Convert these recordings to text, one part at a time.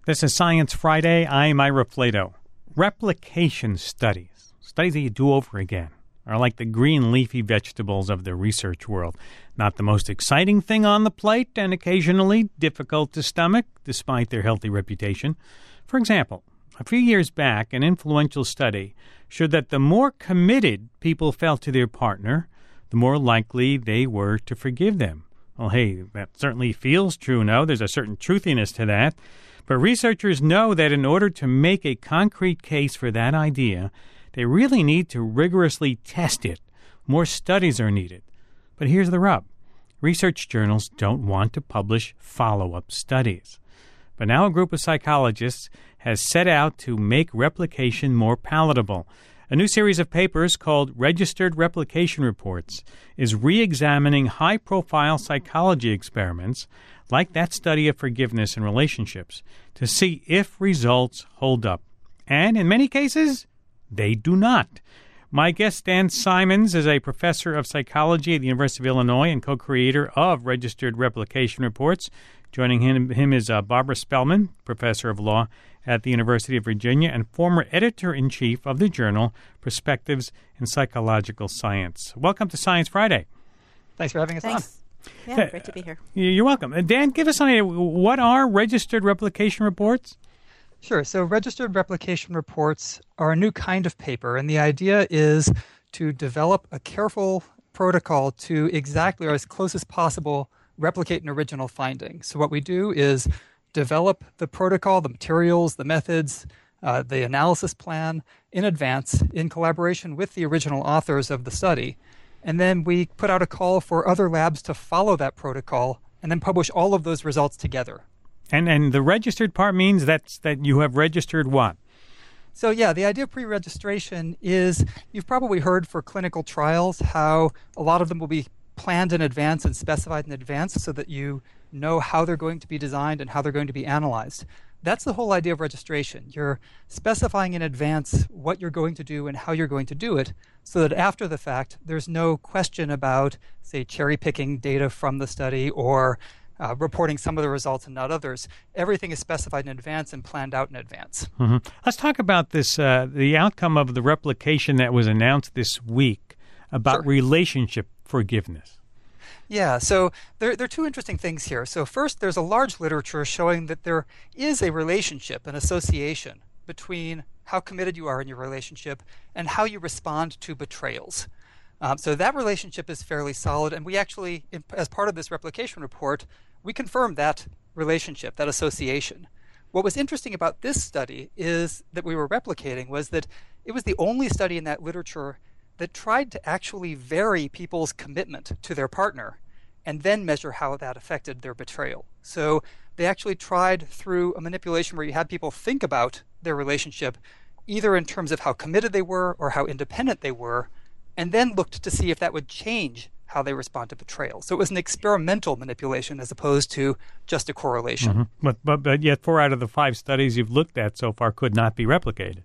This is Science Friday. I'm Ira Flato. Replication studies that you do over again, are like the green leafy vegetables of the research world. Not the most exciting thing on the plate and occasionally difficult to stomach, despite their healthy reputation. For example, a few years back, an influential study showed that the more committed people felt to their partner, the more likely they were to forgive them. Well, hey, that certainly feels true, no? There's a certain truthiness to that. But researchers know that in order to make a concrete case for that idea, they really need to rigorously test it. More studies are needed. But here's the rub. Research journals don't want to publish follow-up studies. But now a group of psychologists has set out to make replication more palatable. A new series of papers called Registered Replication Reports is re-examining high-profile psychology experiments like that study of forgiveness in relationships to see if results hold up. And in many cases, they do not. My guest, Dan Simons, is a professor of psychology at the University of Illinois and co-creator of Registered Replication Reports. Joining him is Barbara Spellman, professor of law at the University of Virginia and former editor-in-chief of the journal Perspectives in Psychological Science. Welcome to Science Friday. Thanks for having us on. Yeah, great to be here. You're welcome. Dan, give us an idea. What are registered replication reports? Sure. So registered replication reports are a new kind of paper, and the idea is to develop a careful protocol to exactly, or as close as possible, replicate an original finding. So what we do is develop the protocol, the materials, the methods, the analysis plan in advance in collaboration with the original authors of the study. And then we put out a call for other labs to follow that protocol and then publish all of those results together. And the registered part means that you have registered what? So yeah, the idea of pre-registration is, you've probably heard for clinical trials how a lot of them will be planned in advance and specified in advance so that you know how they're going to be designed and how they're going to be analyzed. That's the whole idea of registration. You're specifying in advance what you're going to do and how you're going to do it so that after the fact, there's no question about, say, cherry-picking data from the study or reporting some of the results and not others. Everything is specified in advance and planned out in advance. Mm-hmm. Let's talk about this, the outcome of the replication that was announced this week about Sure. relationship forgiveness. Yeah, so there are two interesting things here. So first, there's a large literature showing that there is a relationship, an association between how committed you are in your relationship and how you respond to betrayals. So that relationship is fairly solid, and we actually, as part of this replication report, we confirmed that relationship, that association. What was interesting about this study is that we were replicating was that it was the only study in that literature that tried to actually vary people's commitment to their partner and then measure how that affected their betrayal. So they actually tried through a manipulation where you had people think about their relationship, either in terms of how committed they were or how independent they were, and then looked to see if that would change how they respond to betrayal. So it was an experimental manipulation as opposed to just a correlation. Mm-hmm. But yet 4 out of the 5 studies you've looked at so far could not be replicated.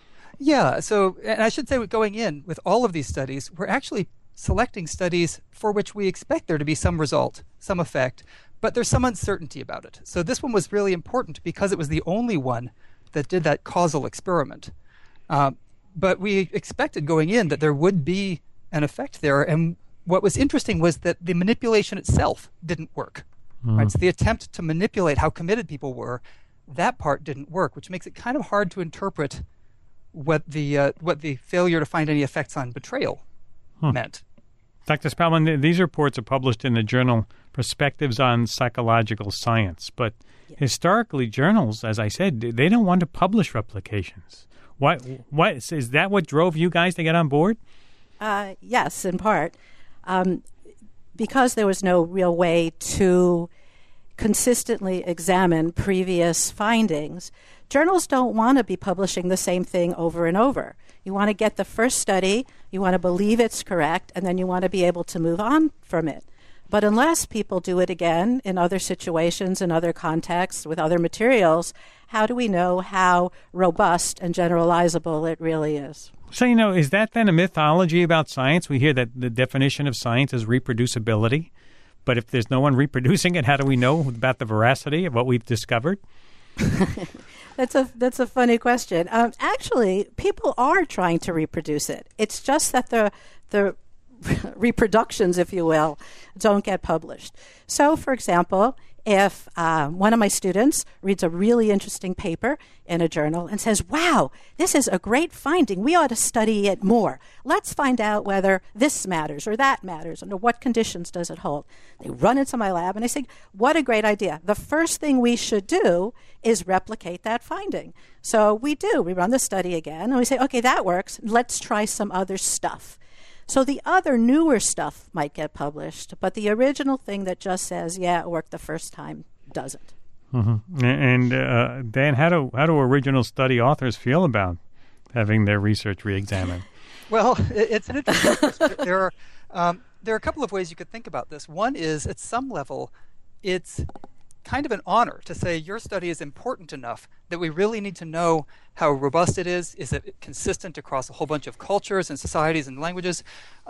Yeah, so, and I should say going in with all of these studies, we're actually selecting studies for which we expect there to be some result, some effect, but there's some uncertainty about it. So this one was really important because it was the only one that did that causal experiment. But we expected going in that there would be an effect there, and what was interesting was that the manipulation itself didn't work. Right? So the attempt to manipulate how committed people were, that part didn't work, which makes it kind of hard to interpret what the failure to find any effects on betrayal meant. Dr. Spellman, these reports are published in the journal Perspectives on Psychological Science, but historically journals, as I said, they don't want to publish replications. What is that what drove you guys to get on board? Yes, in part. Because there was no real way to consistently examine previous findings, journals don't want to be publishing the same thing over and over. You want to get the first study, you want to believe it's correct, and then you want to be able to move on from it. But unless people do it again in other situations, in other contexts, with other materials, how do we know how robust and generalizable it really is? So, is that then a mythology about science? We hear that the definition of science is reproducibility. But if there's no one reproducing it, how do we know about the veracity of what we've discovered? That's a funny question. Actually, people are trying to reproduce it. It's just that the reproductions, if you will, don't get published. So, for example, if one of my students reads a really interesting paper in a journal and says, wow, this is a great finding, we ought to study it more. Let's find out whether this matters or that matters, under what conditions does it hold. They run into my lab and I say, what a great idea. The first thing we should do is replicate that finding. So we do. We run the study again and we say, okay, that works. Let's try some other stuff. So the other newer stuff might get published, but the original thing that just says, yeah, it worked the first time, doesn't. Mm-hmm. And Dan, how do original study authors feel about having their research re-examined? Well, it's an interesting question. There are a couple of ways you could think about this. One is, at some level, it's kind of an honor to say your study is important enough that we really need to know how robust it is. Is it consistent across a whole bunch of cultures and societies and languages?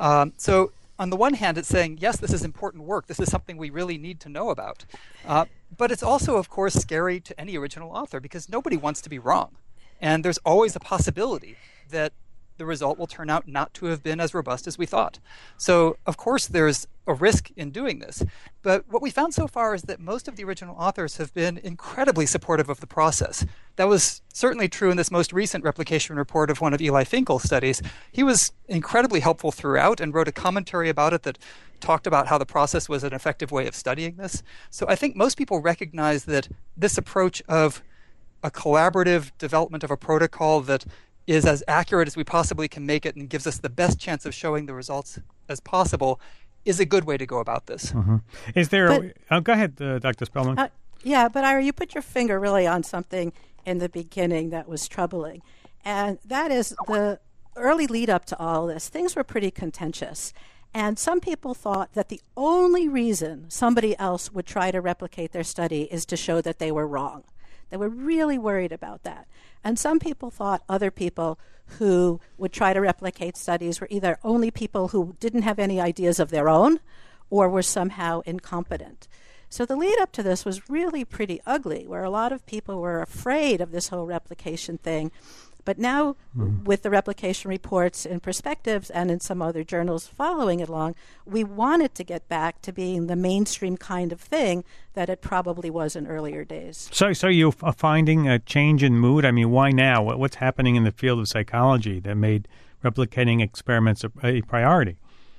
So on the one hand, it's saying, yes, this is important work. This is something we really need to know about. But it's also, of course, scary to any original author because nobody wants to be wrong. And there's always a possibility that the result will turn out not to have been as robust as we thought. So, of course, there's a risk in doing this. But what we found so far is that most of the original authors have been incredibly supportive of the process. That was certainly true in this most recent replication report of one of Eli Finkel's studies. He was incredibly helpful throughout and wrote a commentary about it that talked about how the process was an effective way of studying this. So I think most people recognize that this approach of a collaborative development of a protocol that is as accurate as we possibly can make it and gives us the best chance of showing the results as possible is a good way to go about this. Mm-hmm. Is there go ahead, Dr. Spellman. Yeah, but Ira, you put your finger really on something in the beginning that was troubling. And that is the early lead up to all this. Things were pretty contentious. And some people thought that the only reason somebody else would try to replicate their study is to show that they were wrong. They were really worried about that. And some people thought other people who would try to replicate studies were either only people who didn't have any ideas of their own or were somehow incompetent. So the lead up to this was really pretty ugly, where a lot of people were afraid of this whole replication thing. But now, with the replication reports in Perspectives and in some other journals following it along, we wanted to get back to being the mainstream kind of thing that it probably was in earlier days. So you're finding a change in mood? I mean, why now? What's happening in the field of psychology that made replicating experiments a priority?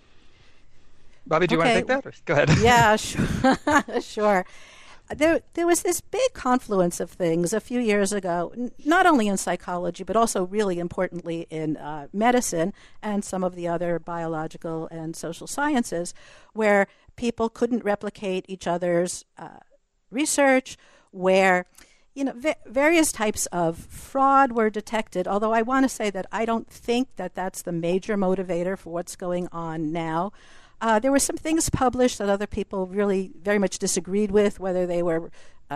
Bobby, do you want to take that? Or go ahead. Yeah, sure. Sure. There was this big confluence of things a few years ago, not only in psychology, but also really importantly in medicine and some of the other biological and social sciences, where people couldn't replicate each other's research, where various types of fraud were detected, although I want to say that I don't think that that's the major motivator for what's going on now. There were some things published that other people really very much disagreed with, whether they were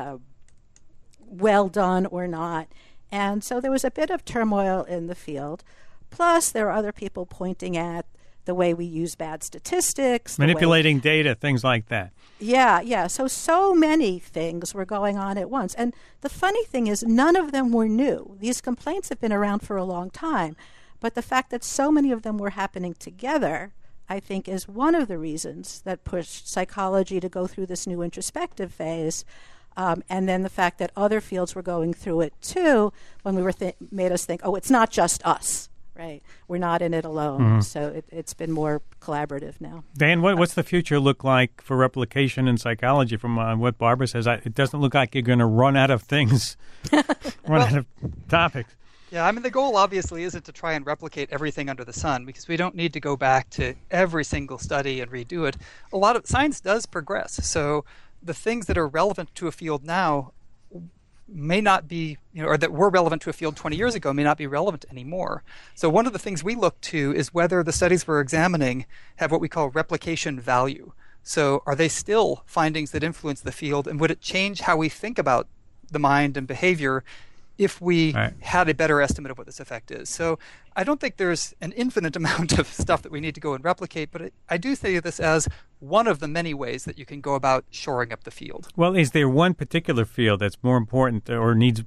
well done or not. And so there was a bit of turmoil in the field. Plus, there are other people pointing at the way we use bad statistics. Manipulating data, things like that. Yeah. So many things were going on at once. And the funny thing is, none of them were new. These complaints have been around for a long time. But the fact that so many of them were happening together, I think, is one of the reasons that pushed psychology to go through this new introspective phase. And then the fact that other fields were going through it too, when we were made us think, oh, it's not just us, right? We're not in it alone. Mm-hmm. So it's been more collaborative now. Dan, what's the future look like for replication in psychology? From what Barbara says, it doesn't look like you're going to run out of things, out of topics. Yeah, I mean, the goal obviously isn't to try and replicate everything under the sun, because we don't need to go back to every single study and redo it. A lot of science does progress, so the things that are relevant to a field now may not be, or that were relevant to a field 20 years ago may not be relevant anymore. So one of the things we look to is whether the studies we're examining have what we call replication value. So are they still findings that influence the field, and would it change how we think about the mind and behavior if we had a better estimate of what this effect is. So I don't think there's an infinite amount of stuff that we need to go and replicate, but I do see this as one of the many ways that you can go about shoring up the field. Well, is there one particular field that's more important or needs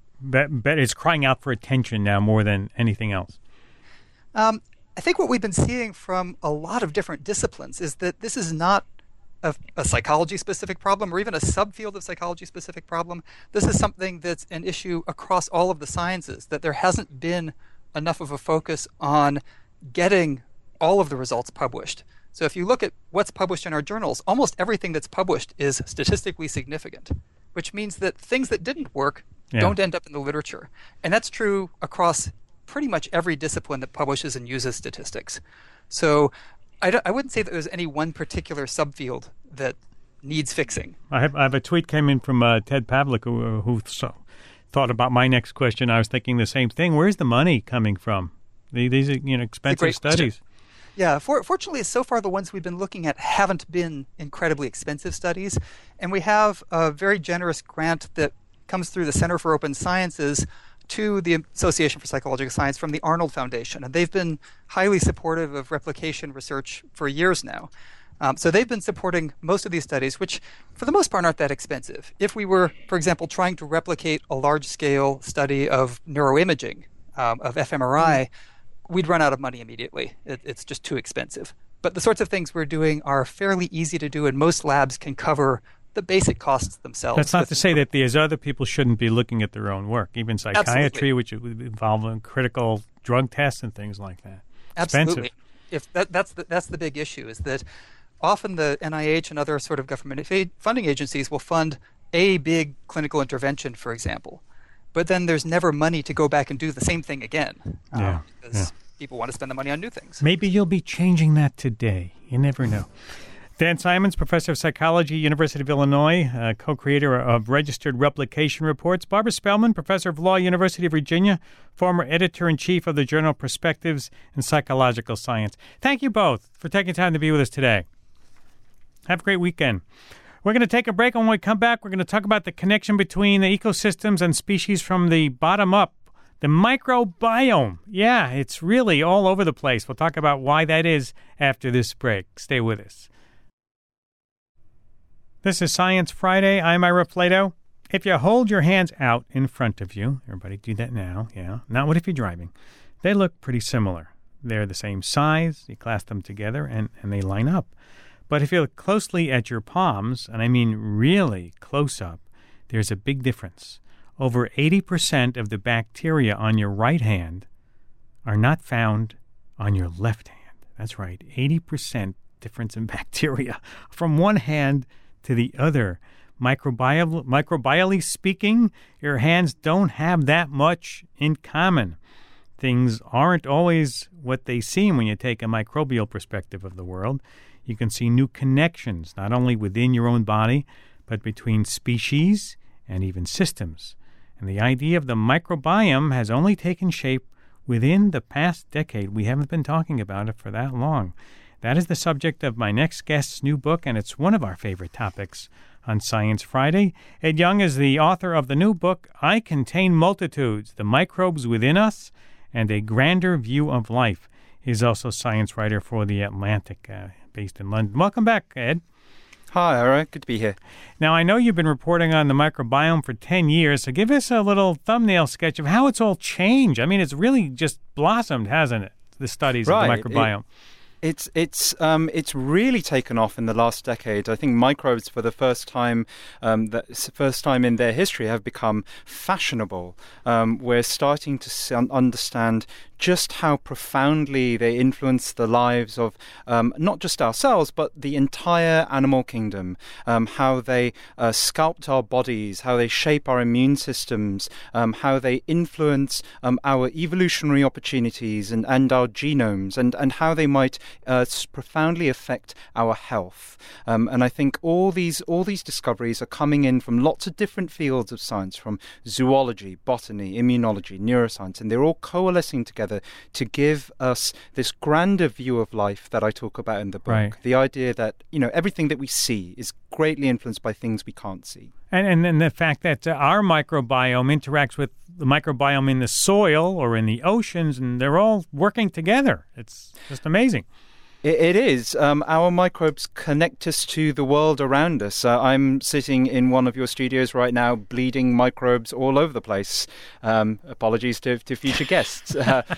is crying out for attention now more than anything else? I think what we've been seeing from a lot of different disciplines is that this is not a psychology-specific problem or even a subfield of psychology-specific problem. This is something that's an issue across all of the sciences, that there hasn't been enough of a focus on getting all of the results published. So if you look at what's published in our journals, almost everything that's published is statistically significant, which means that things that didn't work don't end up in the literature. And that's true across pretty much every discipline that publishes and uses statistics. So I wouldn't say that there's any one particular subfield that needs fixing. I have a tweet came in from Ted Pavlik who thought about my next question. I was thinking the same thing. Where's the money coming from? These are expensive studies. Question. Yeah, fortunately, so far the ones we've been looking at haven't been incredibly expensive studies, and we have a very generous grant that comes through the Center for Open Sciences to the Association for Psychological Science from the Arnold Foundation. And they've been highly supportive of replication research for years now. So they've been supporting most of these studies, which for the most part aren't that expensive. If we were, for example, trying to replicate a large-scale study of neuroimaging, of fMRI, we'd run out of money immediately. It's just too expensive. But the sorts of things we're doing are fairly easy to do, and most labs can cover the basic costs themselves. That's not to say that there's other people shouldn't be looking at their own work, even psychiatry, Absolutely. which would involve critical drug tests and things like that. Absolutely. If that's the big issue, is that often the NIH and other sort of government funding agencies will fund a big clinical intervention, for example, but then there's never money to go back and do the same thing again. Because people want to spend the money on new things. Maybe you'll be changing that today. You never know. Dan Simons, professor of psychology, University of Illinois, co-creator of Registered Replication Reports. Barbara Spellman, professor of law, University of Virginia, former editor-in-chief of the journal Perspectives in Psychological Science. Thank you both for taking time to be with us today. Have a great weekend. We're going to take a break, and when we come back, we're going to talk about the connection between the ecosystems and species from the bottom up. The microbiome. Yeah, it's really all over the place. We'll talk about why that is after this break. Stay with us. This is Science Friday. I'm Ira Flato. If you hold your hands out in front of you, everybody do that now, Not what if you're driving. They look pretty similar. They're the same size. You clasp them together, and they line up. But if you look closely at your palms, and I mean really close up, there's a big difference. Over 80% of the bacteria on your right hand are not found on your left hand. That's right, 80% difference in bacteria from one hand to the other. Microbially speaking, your hands don't have that much in common. Things aren't always what they seem when you take a microbial perspective of the world. You can see new connections, not only within your own body, but between species and even systems. And the idea of the microbiome has only taken shape within the past decade. We haven't been talking about it for that long. That is the subject of my next guest's new book, and it's one of our favorite topics on Science Friday. Ed Yong is the author of the new book, I Contain Multitudes, The Microbes Within Us and a Grander View of Life. He's also a science writer for The Atlantic, based in London. Welcome back, Ed. Hi, Ira. Good to be here. Now, I know you've been reporting on the microbiome for 10 years, so give us a little thumbnail sketch of how it's all changed. I mean, it's really just blossomed, hasn't it, the studies of the microbiome? It's really taken off in the last decade. I think microbes, for the first time in their history, have become fashionable. We're starting to understand just how profoundly they influence the lives of not just ourselves, but the entire animal kingdom, how they sculpt our bodies, how they shape our immune systems, how they influence our evolutionary opportunities and our genomes, and how they might profoundly affect our health. And I think all these discoveries are coming in from lots of different fields of science, from zoology, botany, immunology, neuroscience, and they're all coalescing together together to give us this grander view of life that I talk about in the book. Right. The idea that, everything that we see is greatly influenced by things we can't see. And the fact that our microbiome interacts with the microbiome in the soil or in the oceans, and they're all working together. It's just amazing. It is. Our microbes connect us to the world around us. I'm sitting in one of your studios right now, bleeding microbes all over the place. Apologies to future guests.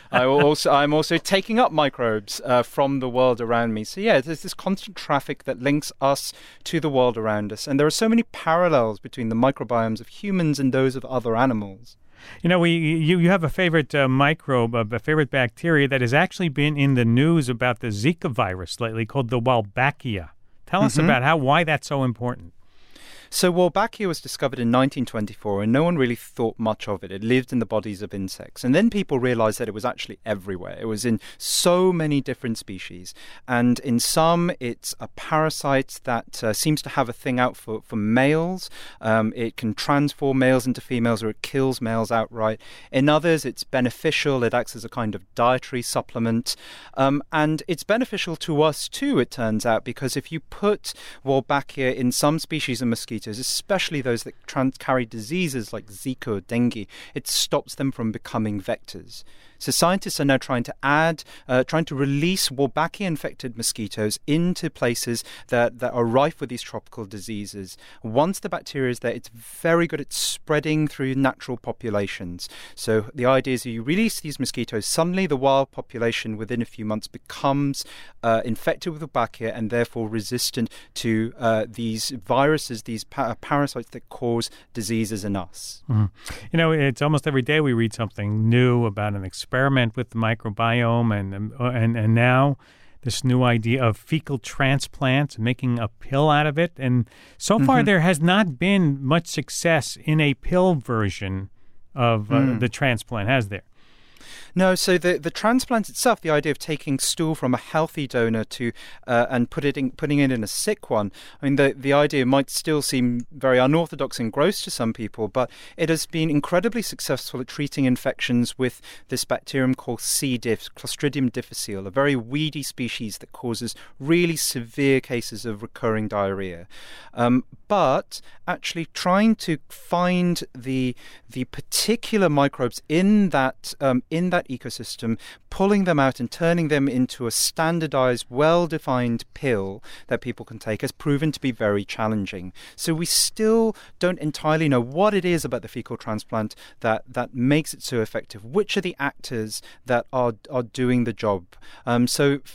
I'm also taking up microbes from the world around me. So yeah, there's this constant traffic that links us to the world around us. And there are so many parallels between the microbiomes of humans and those of other animals. You have a favorite microbe, a favorite bacteria that has actually been in the news about the Zika virus lately, called the Wolbachia. Tell us about why that's so important. So Wolbachia was discovered in 1924, and no one really thought much of it. It lived in the bodies of insects. And then people realized that it was actually everywhere. It was in so many different species. And in some, it's a parasite that seems to have a thing out for males. It can transform males into females, or it kills males outright. In others, it's beneficial. It acts as a kind of dietary supplement. And it's beneficial to us too, it turns out, because if you put Wolbachia in some species of mosquitoes, especially those that carry diseases like Zika or dengue, it stops them from becoming vectors. So scientists are now trying to release Wolbachia-infected mosquitoes into places that are rife with these tropical diseases. Once the bacteria is there, it's very good at spreading through natural populations. So the idea is that you release these mosquitoes, suddenly the wild population within a few months becomes infected with Wolbachia and therefore resistant to these viruses, these parasites that cause diseases in us. Mm-hmm. It's almost every day we read something new about an experiment with the microbiome, and now this new idea of fecal transplants, making a pill out of it. And so far there has not been much success in a pill version of the transplant, has there? No, so the transplant itself, the idea of taking stool from a healthy donor and putting it in a sick one, I mean, the idea might still seem very unorthodox and gross to some people, but it has been incredibly successful at treating infections with this bacterium called C. diff, Clostridium difficile, a very weedy species that causes really severe cases of recurring diarrhea. But actually trying to find the particular microbes in that ecosystem, pulling them out and turning them into a standardized, well-defined pill that people can take has proven to be very challenging. So we still don't entirely know what it is about the fecal transplant that makes it so effective. Which are the actors that are doing the job? I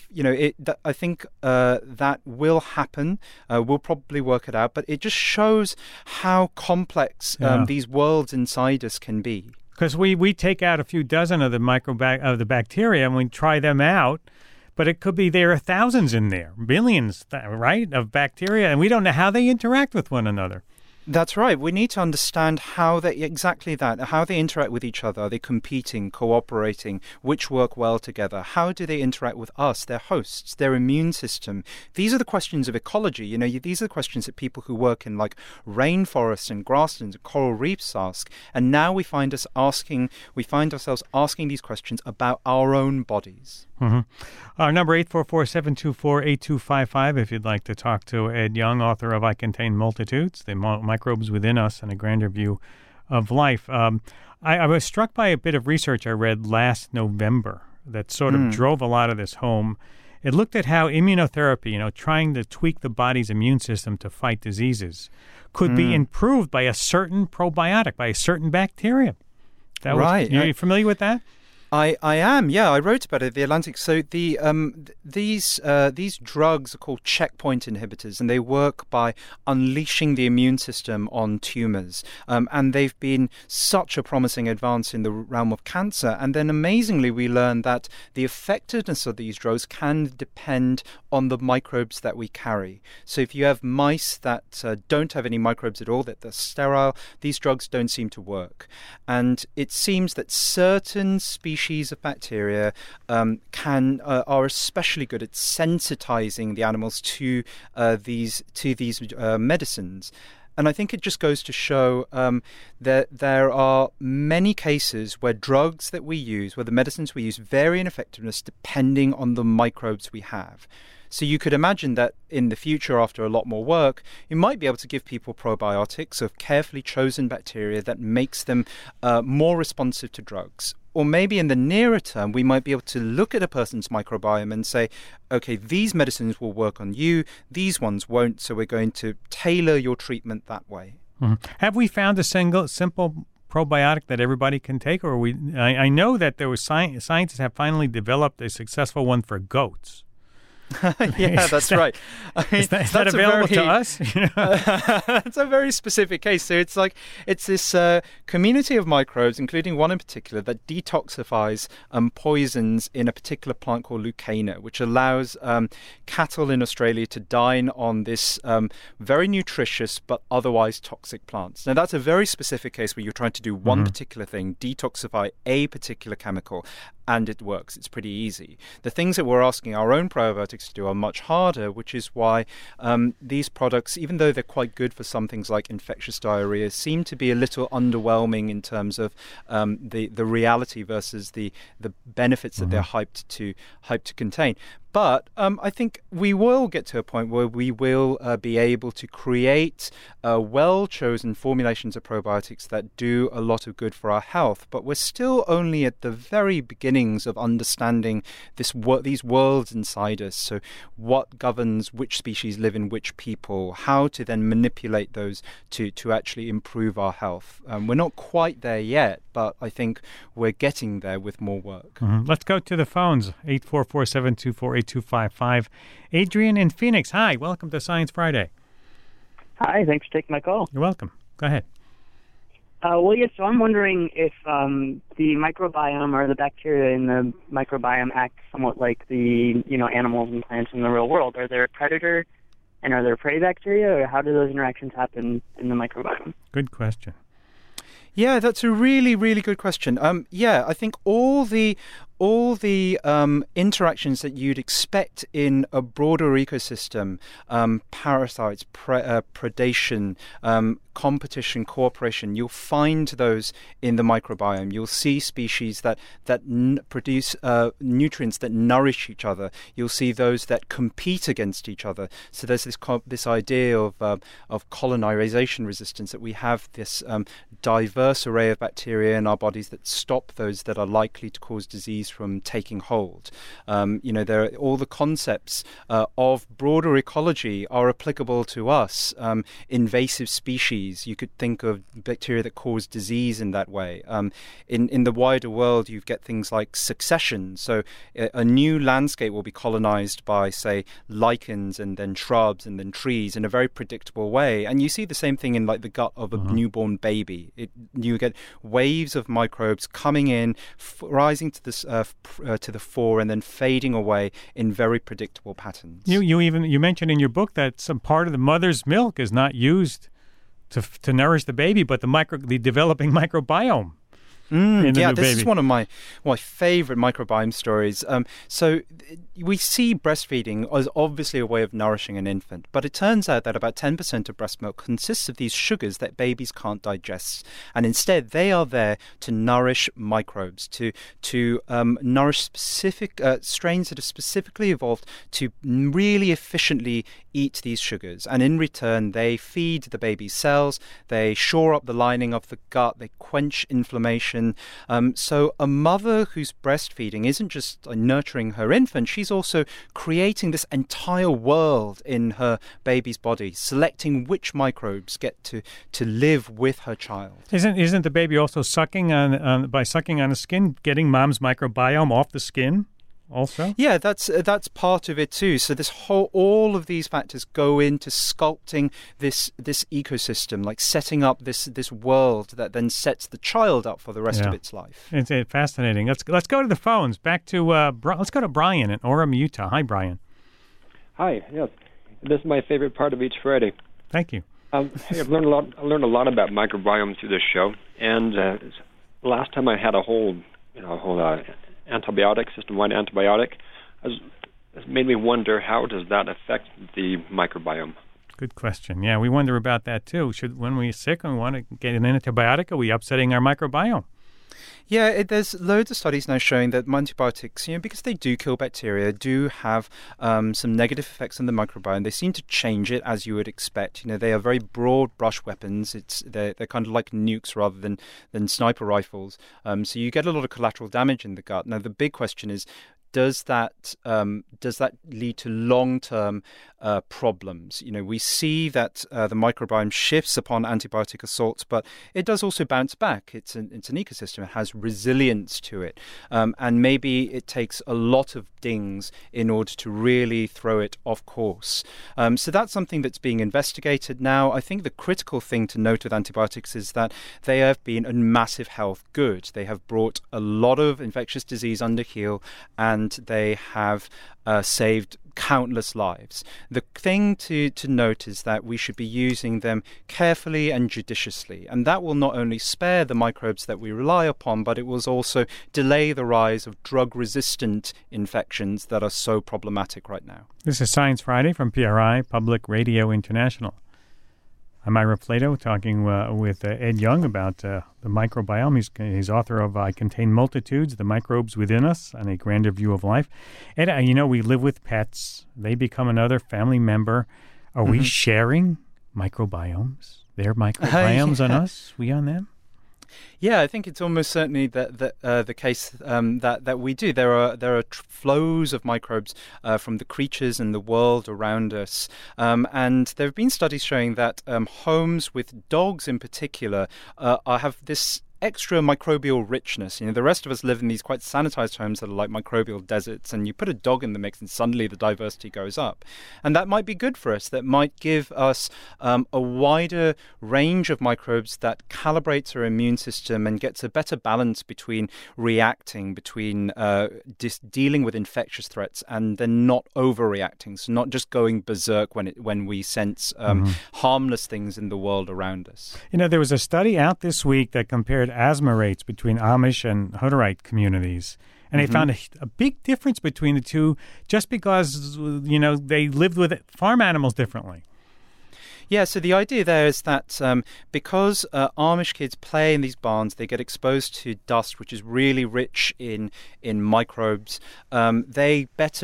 think that will happen. We'll probably work it out, but it just shows how complex these worlds inside us can be. Because we take out a few dozen of the bacteria and we try them out, but it could be there are thousands in there, billions, right, of bacteria, and we don't know how they interact with one another. That's right. We need to understand how they interact with each other. Are they competing, cooperating, which work well together? How do they interact with us, their hosts, their immune system? These are the questions of ecology. These are the questions that people who work in like rainforests and grasslands and coral reefs ask. And now we find ourselves asking these questions about our own bodies. Mm-hmm. Our number 844-724-8255 if you'd like to talk to Ed Yong, author of I Contain Multitudes, The Microbes Within Us and a Grander View of Life. I was struck by a bit of research I read last November that sort of drove a lot of this home. It looked at how immunotherapy, trying to tweak the body's immune system to fight diseases, could be improved by a certain probiotic, by a certain bacteria. Right. Are you familiar with that? I am, yeah. I wrote about it in The Atlantic. So these drugs are called checkpoint inhibitors, and they work by unleashing the immune system on tumors. And they've been such a promising advance in the realm of cancer. And then amazingly, we learned that the effectiveness of these drugs can depend on the microbes that we carry. So if you have mice that don't have any microbes at all, that they're sterile, these drugs don't seem to work. And it seems that certain species of bacteria are especially good at sensitizing the animals to these medicines. And I think it just goes to show that there are many cases where drugs that we use, where the medicines we use, vary in effectiveness depending on the microbes we have. So you could imagine that in the future, after a lot more work, you might be able to give people probiotics of carefully chosen bacteria that makes them more responsive to drugs. Or maybe in the nearer term, we might be able to look at a person's microbiome and say, okay, these medicines will work on you, these ones won't, so we're going to tailor your treatment that way. Mm-hmm. Have we found a simple probiotic that everybody can take? Or I know that there was scientists have finally developed a successful one for goats. Yeah, that's right. I mean, is that available to us? It's a very specific case. So it's this community of microbes, including one in particular, that detoxifies poisons in a particular plant called Leucaena, which allows cattle in Australia to dine on this very nutritious but otherwise toxic plants. Now, that's a very specific case where you're trying to do one particular thing, detoxify a particular chemical, and it works. It's pretty easy. The things that we're asking our own probiotics to do are much harder, which is why these products, even though they're quite good for some things like infectious diarrhea, seem to be a little underwhelming in terms of the reality versus the benefits that they're hyped to contain. But I think we will get to a point where we will be able to create well-chosen formulations of probiotics that do a lot of good for our health. But we're still only at the very beginnings of understanding these worlds inside us. So what governs which species live in which people, how to then manipulate those to actually improve our health. We're not quite there yet, but I think we're getting there with more work. Let's go to the phones, 844-724-8255. Adrian in Phoenix, hi, welcome to Science Friday. Hi, thanks for taking my call. You're welcome. Go ahead. So I'm wondering if the microbiome or the bacteria in the microbiome act somewhat like the animals and plants in the real world. Are there a predator and are there prey bacteria, or how do those interactions happen in the microbiome? Good question. Yeah, that's a really, really good question. I think all the interactions that you'd expect in a broader ecosystem, parasites, predation, competition, cooperation, you'll find those in the microbiome. You'll see species that produce nutrients that nourish each other. You'll see those that compete against each other. So there's this idea of colonization resistance, that we have this diverse array of bacteria in our bodies that stop those that are likely to cause disease from taking hold. There are all the concepts of broader ecology are applicable to us. Invasive species, you could think of bacteria that cause disease in that way. In the wider world, you get things like succession. So a new landscape will be colonized by, say, lichens and then shrubs and then trees in a very predictable way. And you see the same thing in like the gut of a newborn baby. You get waves of microbes coming in, rising to the fore, and then fading away in very predictable patterns. You mentioned in your book that some part of the mother's milk is not used to nourish the baby, but the developing microbiome. This is one of my favorite microbiome stories. So we see breastfeeding as obviously a way of nourishing an infant, but it turns out that about 10% of breast milk consists of these sugars that babies can't digest, and instead they are there to nourish microbes, to nourish specific strains that have specifically evolved to really efficiently eat these sugars, and in return they feed the baby's cells, they shore up the lining of the gut, they quench inflammation. So a mother who's breastfeeding isn't just nurturing her infant, she's also creating this entire world in her baby's body, selecting which microbes get to live with her child. Isn't the baby also sucking by sucking on the skin, getting mom's microbiome off the skin? Also? Yeah, that's part of it too. So all of these factors go into sculpting this ecosystem, like setting up this world that then sets the child up for the rest of its life. It's fascinating. Let's go to the phones. Back to let's go to Brian in Orem, Utah. Hi, Brian. Hi. Yes, this is my favorite part of each Friday. Thank you. I've learned a lot. I learned a lot about microbiome through this show, and last time I had a whole antibiotic, system-wide antibiotic, has made me wonder, how does that affect the microbiome? Good question. Yeah, we wonder about that too. When we're sick and we want to get an antibiotic, are we upsetting our microbiome? Yeah, there's loads of studies now showing that antibiotics, because they do kill bacteria, do have some negative effects on the microbiome. They seem to change it as you would expect. They are very broad brush weapons. They're kind of like nukes rather than sniper rifles. So you get a lot of collateral damage in the gut. Now the big question is, does that lead to long-term problems? We see that the microbiome shifts upon antibiotic assaults, but it does also bounce back. It's an ecosystem. It has resilience to it, and maybe it takes a lot of dings in order to really throw it off course. So that's something that's being investigated now. I think the critical thing to note with antibiotics is that they have been a massive health good. They have brought a lot of infectious disease under heel, and they have saved countless lives. The thing to note is that we should be using them carefully and judiciously, and that will not only spare the microbes that we rely upon, but it will also delay the rise of drug-resistant infections that are so problematic right now. This is Science Friday from PRI, Public Radio International. I'm Ira Plato, talking with Ed Young about the microbiome. He's author of I Contain Multitudes, The Microbes Within Us, and A Grander View of Life. Ed, we live with pets. They become another family member. Are we sharing microbiomes? Their microbiomes on us? We on them? Yeah, I think it's almost certainly the case that we do. There are flows of microbes from the creatures and the world around us, and there have been studies showing that homes with dogs in particular have this extra microbial richness. The rest of us live in these quite sanitized homes that are like microbial deserts, and you put a dog in the mix and suddenly the diversity goes up. And that might be good for us. That might give us a wider range of microbes that calibrates our immune system and gets a better balance between reacting, between dealing with infectious threats and then not overreacting. So not just going berserk when we sense harmless things in the world around us. There was a study out this week that compared asthma rates between Amish and Hutterite communities. And they found a big difference between the two just because, they lived with farm animals differently. Yeah, so the idea there is that because Amish kids play in these barns, they get exposed to dust, which is really rich in microbes. Their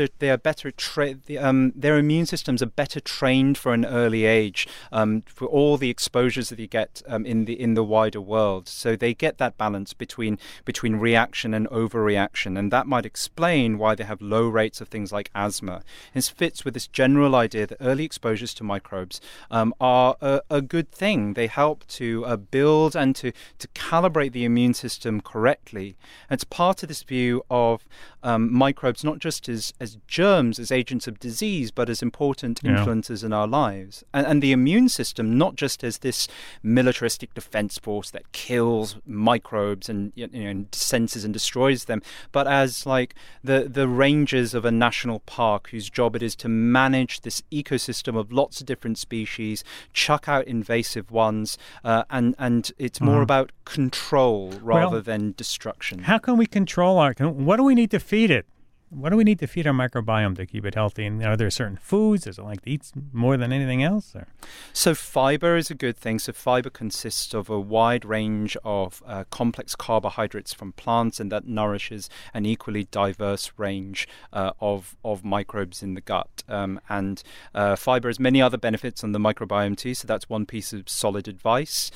immune systems are better trained for an early age for all the exposures that you get in the wider world. So they get that balance between reaction and overreaction, and that might explain why they have low rates of things like asthma. This fits with this general idea that early exposures to microbes are a good thing. They help to build and to calibrate the immune system correctly. And it's part of this view of microbes not just as germs, as agents of disease, but as important influences in our lives. And the immune system not just as this militaristic defense force that kills microbes and senses and destroys them, but as like the rangers of a national park whose job it is to manage this ecosystem of lots of different species, chuck out invasive ones, and it's more about control rather than destruction. How can we control what do we need to feed it? What do we need to feed our microbiome to keep it healthy? And are there certain foods? Does it like to eat more than anything else? Or? So fiber is a good thing. So fiber consists of a wide range of complex carbohydrates from plants, and that nourishes an equally diverse range of microbes in the gut. And fiber has many other benefits on the microbiome too. So that's one piece of solid advice.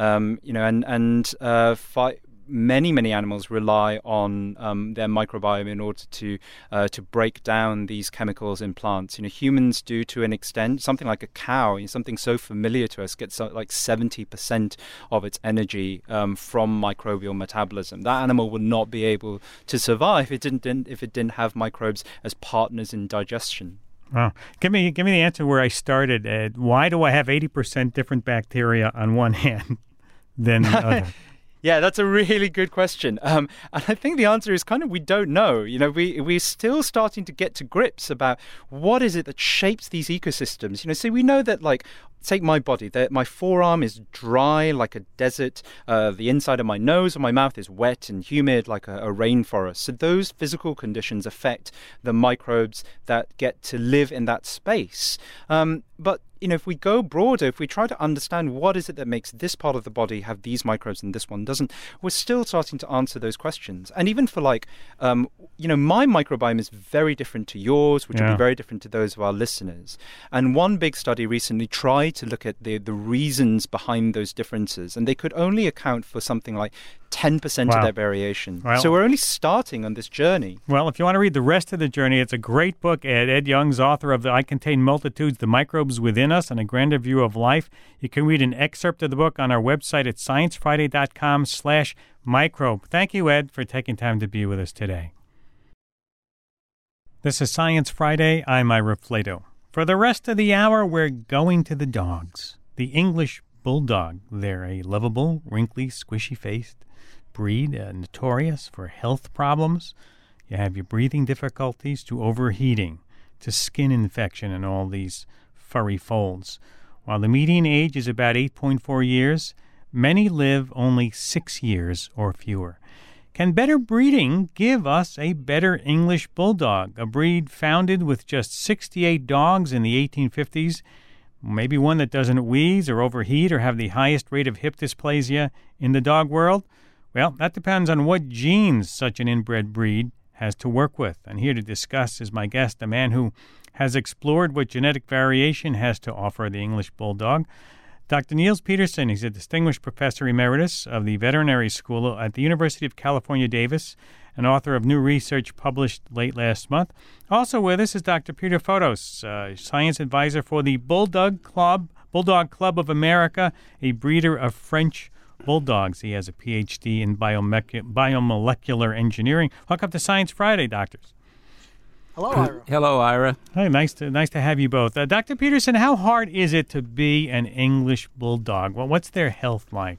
Many animals rely on their microbiome in order to break down these chemicals in plants. Humans do to an extent. Something like a cow, something so familiar to us, gets like 70% of its energy from microbial metabolism. That animal would not be able to survive if it didn't have microbes as partners in digestion. Wow. Give me the answer where I started, Ed. Why do I have 80% different bacteria on one hand than the other? Yeah, that's a really good question. And I think the answer is kind of we don't know. We're still starting to get to grips about what is it that shapes these ecosystems. So we know that, like, take my body, that my forearm is dry like a desert. The inside of my nose or my mouth is wet and humid like a rainforest. So those physical conditions affect the microbes that get to live in that space. But if we go broader, if we try to understand what is it that makes this part of the body have these microbes and this one doesn't, we're still starting to answer those questions. And even for my microbiome is very different to yours, which will be very different to those of our listeners. And one big study recently tried to look at the reasons behind those differences, and they could only account for something like 10% of their variation. So we're only starting on this journey. Well, if you want to read the rest of the journey, it's a great book. Ed Young's author of I Contain Multitudes, The Microbes Within Us, and a Grander View of Life. You can read an excerpt of the book on our website at sciencefriday.com/microbe. Thank you, Ed, for taking time to be with us today. This is Science Friday. I'm Ira Flato. For the rest of the hour, we're going to the dogs. The English Bulldog. They're a lovable, wrinkly, squishy-faced breed, notorious for health problems. You have your breathing difficulties to overheating, to skin infection and all these furry folds. While the median age is about 8.4 years, many live only 6 years or fewer. Can better breeding give us a better English Bulldog, a breed founded with just 68 dogs in the 1850s, maybe one that doesn't wheeze or overheat or have the highest rate of hip dysplasia in the dog world? Well, that depends on what genes such an inbred breed has to work with. And here to discuss is my guest, a man who has explored what genetic variation has to offer the English Bulldog. Dr. Niels Peterson, he's a distinguished professor emeritus of the veterinary school at the University of California, Davis, and author of new research published late last month. Also with us is Dr. Peter Fotos, science advisor for the Bulldog Club of America, a breeder of French bulldogs. He has a Ph.D. in biomolecular engineering. Welcome to Science Friday, doctors. Hello, Ira. Hello, Ira. Hi, nice to have you both. Dr. Peterson, how hard is it to be an English bulldog? Well, what's their health like?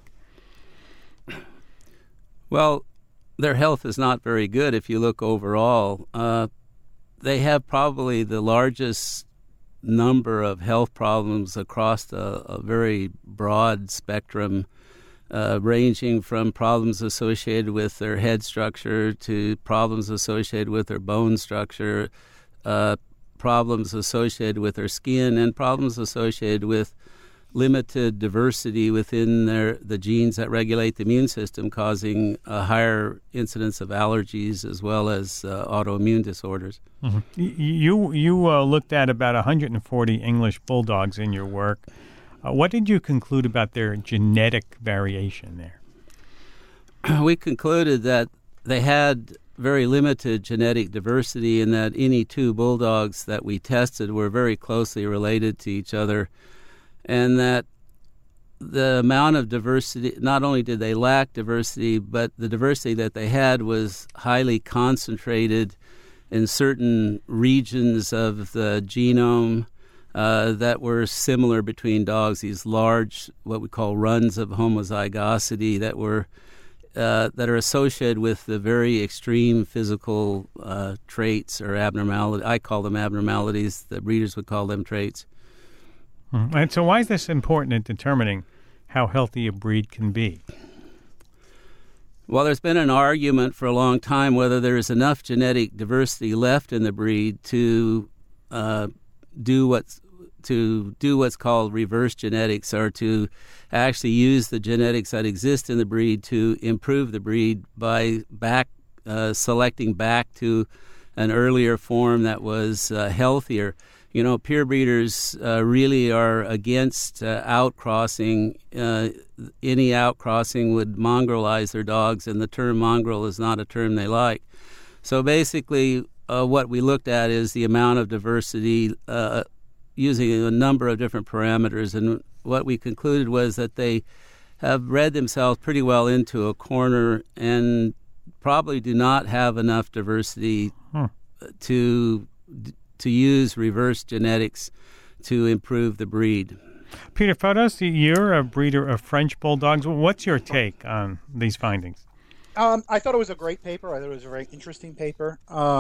Well, their health is not very good if you look overall. They have probably the largest number of health problems across a very broad spectrum, ranging from problems associated with their head structure to problems associated with their bone structure, problems associated with their skin, and problems associated with limited diversity within the genes that regulate the immune system, causing a higher incidence of allergies as well as autoimmune disorders. Mm-hmm. You looked at about 140 English bulldogs in your work. What did you conclude about their genetic variation there? We concluded that they had very limited genetic diversity and that any two bulldogs that we tested were very closely related to each other, and that the amount of diversity, not only did they lack diversity, but the diversity that they had was highly concentrated in certain regions of the genome that were similar between dogs, these large, what we call runs of homozygosity that are associated with the very extreme physical traits or abnormalities. I call them abnormalities. The breeders would call them traits. Mm-hmm. And so why is this important in determining how healthy a breed can be? Well, there's been an argument for a long time whether there is enough genetic diversity left in the breed to do what's called reverse genetics, or to actually use the genetics that exist in the breed to improve the breed by selecting back to an earlier form that was healthier. You know, pure breeders really are against outcrossing. Any outcrossing would mongrelize their dogs, and the term mongrel is not a term they like. So basically, what we looked at is the amount of diversity using a number of different parameters, and what we concluded was that they have bred themselves pretty well into a corner and probably do not have enough diversity to use reverse genetics to improve the breed. Peter Fotos, you're a breeder of French bulldogs. What's your take on these findings? I thought it was a great paper. I thought it was a very interesting paper.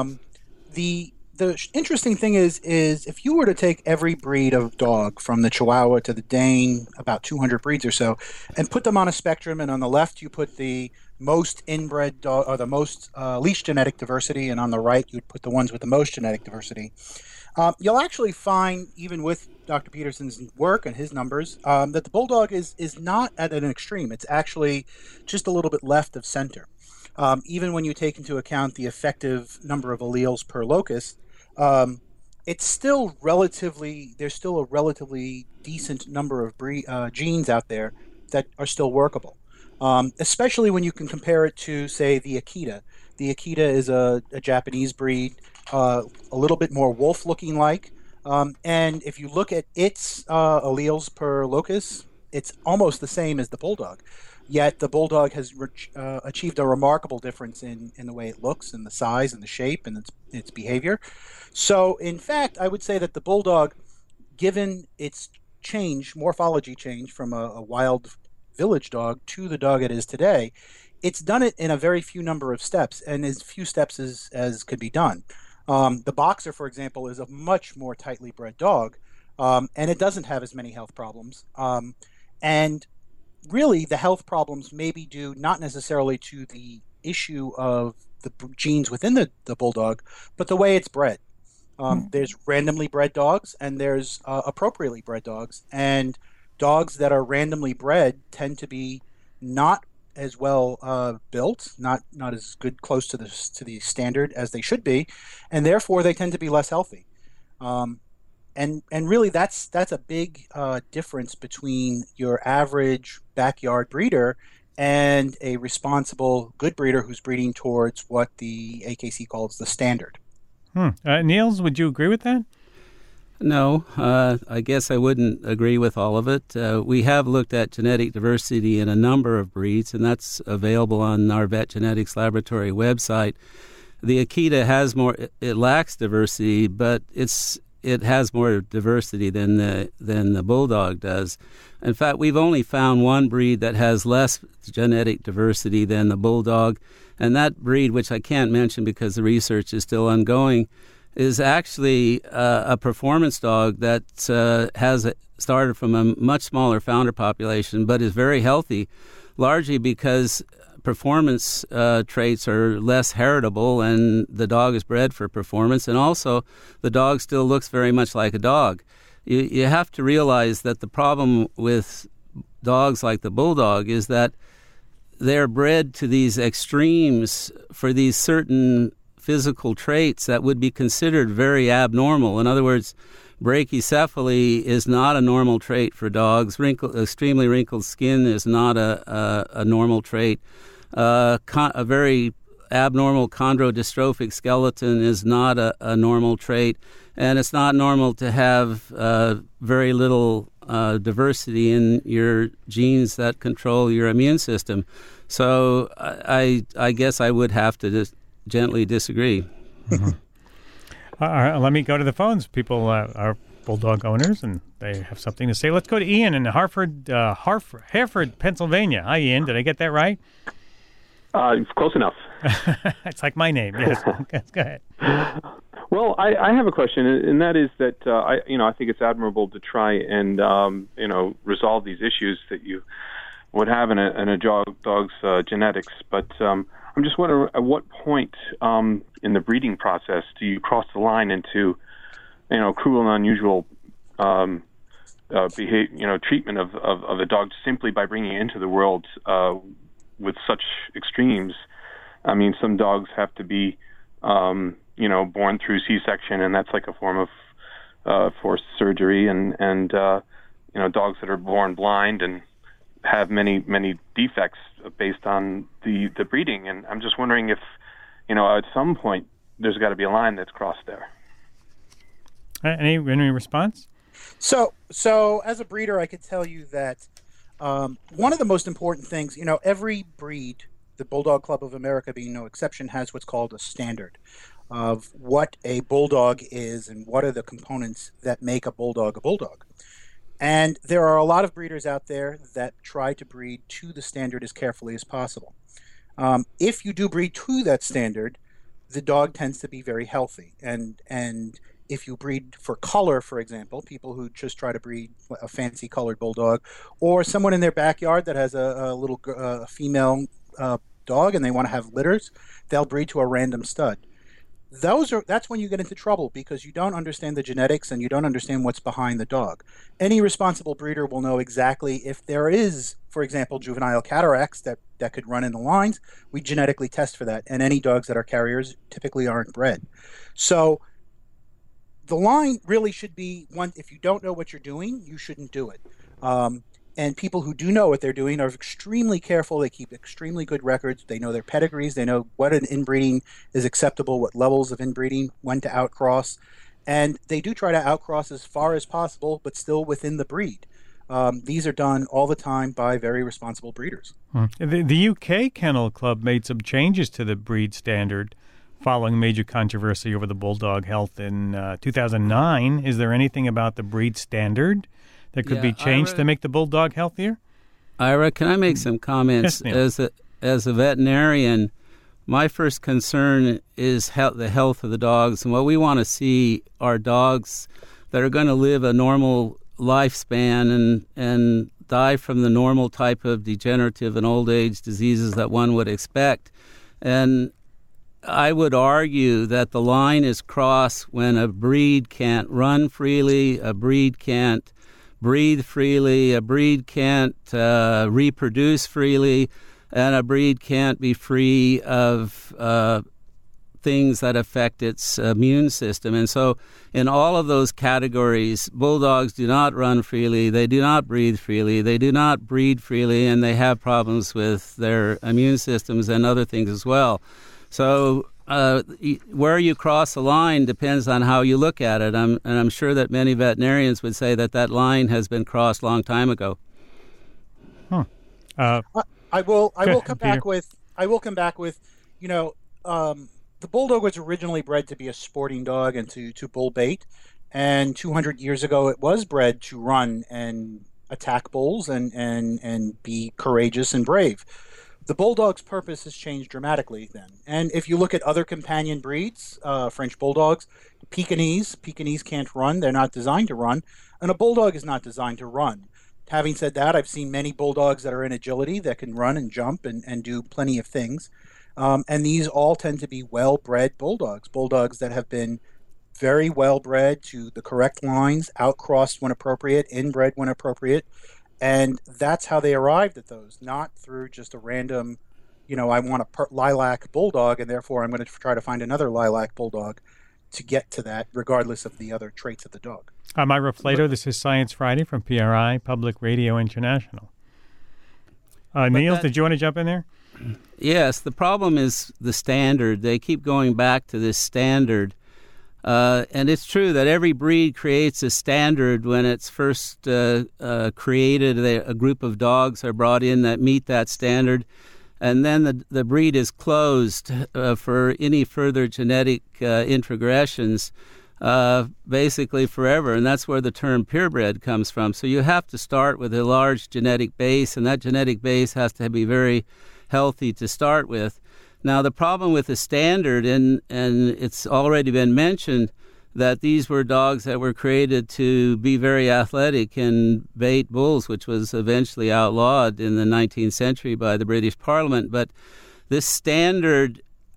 The interesting thing is if you were to take every breed of dog, from the Chihuahua to the Dane, about 200 breeds or so, and put them on a spectrum, and on the left you put the most inbred dog, or the most least genetic diversity, and on the right you would put the ones with the most genetic diversity, you'll actually find, even with Dr. Peterson's work and his numbers, that the bulldog is not at an extreme. It's actually just a little bit left of center. Even when you take into account the effective number of alleles per locus, it's still there's still a relatively decent number of genes out there that are still workable, especially when you can compare it to, say, the Akita. The Akita is a Japanese breed, a little bit more wolf-looking like, and if you look at its alleles per locus, it's almost the same as the bulldog. Yet the bulldog has achieved a remarkable difference in the way it looks, and the size, and the shape, and its behavior. So, in fact, I would say that the bulldog, given its morphology change from a wild village dog to the dog it is today, it's done it in a very few number of steps, and as few steps as could be done. The boxer, for example, is a much more tightly bred dog, and it doesn't have as many health problems. And really, the health problems may be due not necessarily to the issue of the genes within the bulldog, but the way it's bred. There's randomly bred dogs, and there's appropriately bred dogs. And dogs that are randomly bred tend to be not as well built, not as good, close to the standard as they should be, and therefore they tend to be less healthy. And really, that's a big difference between your average backyard breeder and a responsible, good breeder who's breeding towards what the AKC calls the standard. Niels, would you agree with that? No, I guess I wouldn't agree with all of it. We have looked at genetic diversity in a number of breeds, and that's available on our Vet Genetics Laboratory website. The Akita has more; it lacks diversity, but it has more diversity than the bulldog does. In fact, we've only found one breed that has less genetic diversity than the bulldog, and that breed, which I can't mention because the research is still ongoing, is actually a performance dog that has started from a much smaller founder population, but is very healthy, largely because performance traits are less heritable, and the dog is bred for performance, and also the dog still looks very much like a dog. You have to realize that the problem with dogs like the bulldog is that they're bred to these extremes for these certain physical traits that would be considered very abnormal. In other words, brachycephaly is not a normal trait for dogs. Extremely wrinkled skin is not a normal trait. A very abnormal chondrodystrophic skeleton is not a normal trait. And it's not normal to have very little diversity in your genes that control your immune system. So I guess I would have to just gently disagree. Let me go to the phones. People are bulldog owners, and they have something to say. Let's go to Ian in Hereford, Pennsylvania. Hi, Ian. Did I get that right? Close enough. It's like my name. Yes. Go ahead. Well, I have a question, and that is that I think it's admirable to try and resolve these issues that you would have in a dog's genetics. But I'm just wondering, at what point in the breeding process do you cross the line into cruel and unusual treatment of a dog simply by bringing it into the world with such extremes? I mean, some dogs have to be born through C-section, and that's like a form of forced surgery, and dogs that are born blind and have many defects based on the breeding. And I'm just wondering if at some point there's got to be a line that's crossed there. Any response? So as a breeder, I could tell you that one of the most important things, every breed, the Bulldog Club of America being no exception, has what's called a standard of what a bulldog is and what are the components that make a bulldog a bulldog. And there are a lot of breeders out there that try to breed to the standard as carefully as possible. If you do breed to that standard, the dog tends to be very healthy. And if you breed for color, for example, people who just try to breed a fancy colored bulldog, or someone in their backyard that has a little female dog and they want to have litters, they'll breed to a random stud. that's when you get into trouble, because you don't understand the genetics and you don't understand what's behind the dog. Any responsible breeder will know exactly if there is, for example, juvenile cataracts that could run in the lines. We genetically test for that, and any dogs that are carriers typically aren't bred. So the line really should be one. If you don't know what you're doing, you shouldn't do it. And people who do know what they're doing are extremely careful. They keep extremely good records. They know their pedigrees. They know what an inbreeding is acceptable, what levels of inbreeding, when to outcross. And they do try to outcross as far as possible, but still within the breed. These are done all the time by very responsible breeders. The UK Kennel Club made some changes to the breed standard following major controversy over the bulldog health in 2009. Is there anything about the breed standard that could be changed to make the bulldog healthier? Ira, can I make some comments? Yes, as a veterinarian, my first concern is the health of the dogs. And what we want to see are dogs that are going to live a normal lifespan and die from the normal type of degenerative and old age diseases that one would expect. And I would argue that the line is crossed when a breed can't run freely, a breed can't breathe freely, a breed can't reproduce freely, and a breed can't be free of things that affect its immune system. And so in all of those categories, bulldogs do not run freely, they do not breathe freely, they do not breed freely, and they have problems with their immune systems and other things as well. So where you cross the line depends on how you look at it. And I'm sure that many veterinarians would say that line has been crossed a long time ago. I will come back with, the bulldog was originally bred to be a sporting dog and to bull bait. And 200 years ago, it was bred to run and attack bulls and be courageous and brave. The bulldog's purpose has changed dramatically then. And if you look at other companion breeds, French bulldogs, Pekingese can't run. They're not designed to run. And a bulldog is not designed to run. Having said that, I've seen many bulldogs that are in agility that can run and jump and do plenty of things. And these all tend to be well-bred bulldogs that have been very well-bred to the correct lines, outcrossed when appropriate, inbred when appropriate. And that's how they arrived at those, not through just a random, I want a lilac bulldog, and therefore I'm going to try to find another lilac bulldog to get to that, regardless of the other traits of the dog. I'm Ira Flato. This is Science Friday from PRI, Public Radio International. Niels, did you want to jump in there? Yes, the problem is the standard. They keep going back to this standard. And it's true that every breed creates a standard when it's first created. A group of dogs are brought in that meet that standard, and then the breed is closed for any further genetic introgressions, basically forever. And that's where the term purebred comes from. So you have to start with a large genetic base, and that genetic base has to be very healthy to start with. Now, the problem with the standard, and it's already been mentioned, that these were dogs that were created to be very athletic and bait bulls, which was eventually outlawed in the 19th century by the British Parliament. But this standard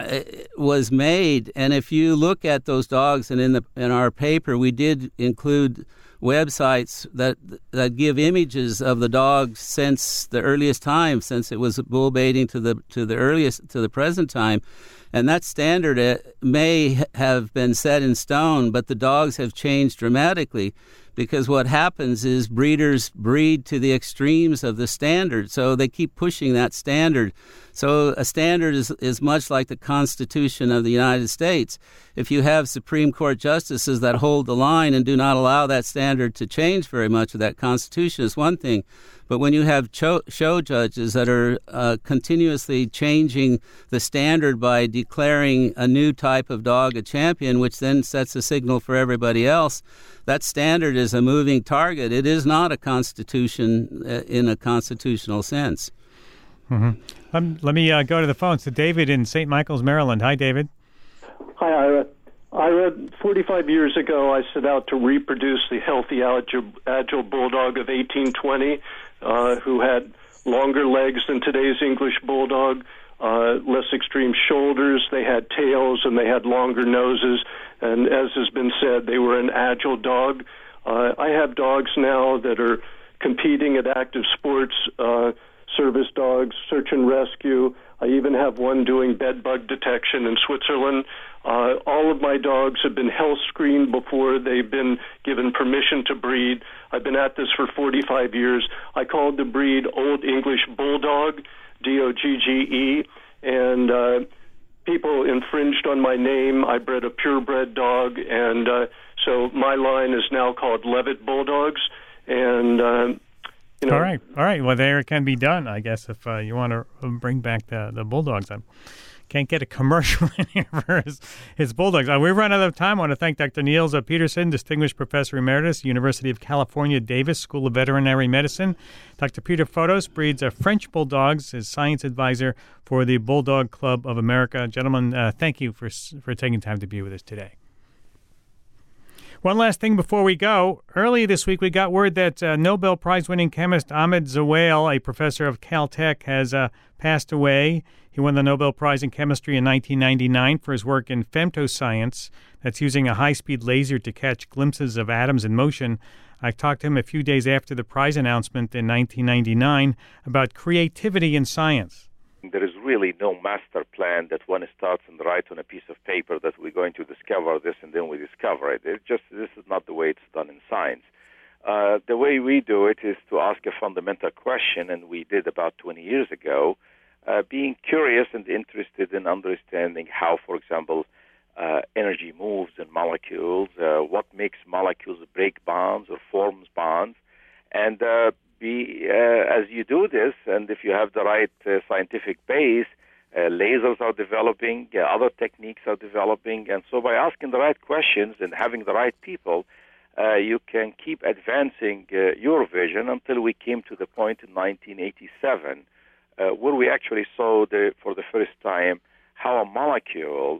was made, and if you look at those dogs, and in our paper we did include websites that give images of the dog since the earliest time, since it was bull baiting to the present time, and that standard may have been set in stone, but the dogs have changed dramatically, because what happens is breeders breed to the extremes of the standard, so they keep pushing that standard. So a standard is much like the Constitution of the United States. If you have Supreme Court justices that hold the line and do not allow that standard to change very much, of that Constitution is one thing. But when you have show judges that are continuously changing the standard by declaring a new type of dog a champion, which then sets a signal for everybody else, that standard is a moving target. It is not a constitution in a constitutional sense. Mm-hmm. Let me go to the phone. So David in St. Michael's, Maryland. Hi, David. Hi, Ira. 45 years ago, I set out to reproduce the healthy, agile bulldog of 1820, who had longer legs than today's English bulldog, less extreme shoulders, they had tails, and they had longer noses. And as has been said, they were an agile dog. I have dogs now that are competing at active sports, service dogs, search and rescue. I even have one doing bed bug detection in Switzerland. All of my dogs have been health screened before they've been given permission to breed. I've been at this for 45 years. I called the breed Old English Bulldog, Dogge, and people infringed on my name. I bred a purebred dog, and so my line is now called Levitt Bulldogs. And All right. Well, there it can be done, I guess, if you want to bring back the Bulldogs. I can't get a commercial in here for his Bulldogs. We've run out of time. I want to thank Dr. Niels Peterson, Distinguished Professor Emeritus, University of California, Davis School of Veterinary Medicine. Dr. Peter Fotos breeds French Bulldogs, is science advisor for the Bulldog Club of America. Gentlemen, thank you for taking time to be with us today. One last thing before we go. Earlier this week, we got word that Nobel Prize-winning chemist Ahmed Zewail, a professor of Caltech, has passed away. He won the Nobel Prize in Chemistry in 1999 for his work in femtoscience, that's using a high-speed laser to catch glimpses of atoms in motion. I talked to him a few days after the prize announcement in 1999 about creativity in science. There is really no master plan that one starts and writes on a piece of paper that we're going to discover this and then we discover it. This is not the way it's done in science. The way we do it is to ask a fundamental question, and we did about 20 years ago, being curious and interested in understanding how, for example, energy moves in molecules, what makes molecules break bonds or forms bonds, and as you do this, and if you have the right scientific base, lasers are developing, other techniques are developing, and so by asking the right questions and having the right people, you can keep advancing your vision until we came to the point in 1987 where we actually saw for the first time how a molecule,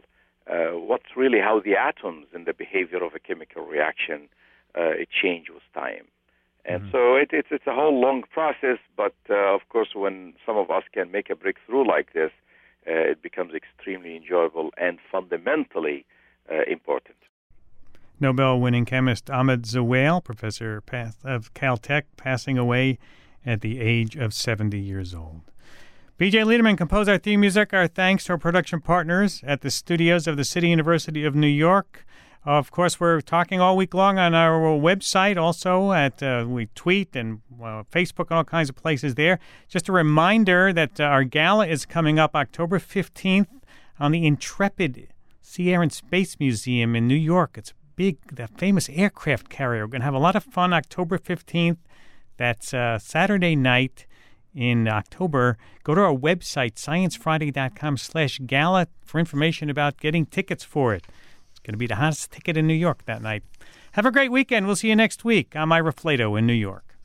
how the atoms in the behavior of a chemical reaction it change with time. And so it's a whole long process, but of course when some of us can make a breakthrough like this, it becomes extremely enjoyable and fundamentally important. Nobel-winning chemist Ahmed Zewail, professor of Caltech, passing away at the age of 70 years old. B.J. Liederman composed our theme music. Our thanks to our production partners at the studios of the City University of New York. Of course, we're talking all week long on our website, also we tweet and Facebook and all kinds of places there. Just a reminder that our gala is coming up October 15th on the Intrepid Sea, Air, and Space Museum in New York. It's the famous aircraft carrier. We're going to have a lot of fun October 15th. That's Saturday night in October. Go to our website, sciencefriday.com/gala, for information about getting tickets for it. Going to be the hottest ticket in New York that night. Have a great weekend. We'll see you next week. I'm Ira Flato in New York.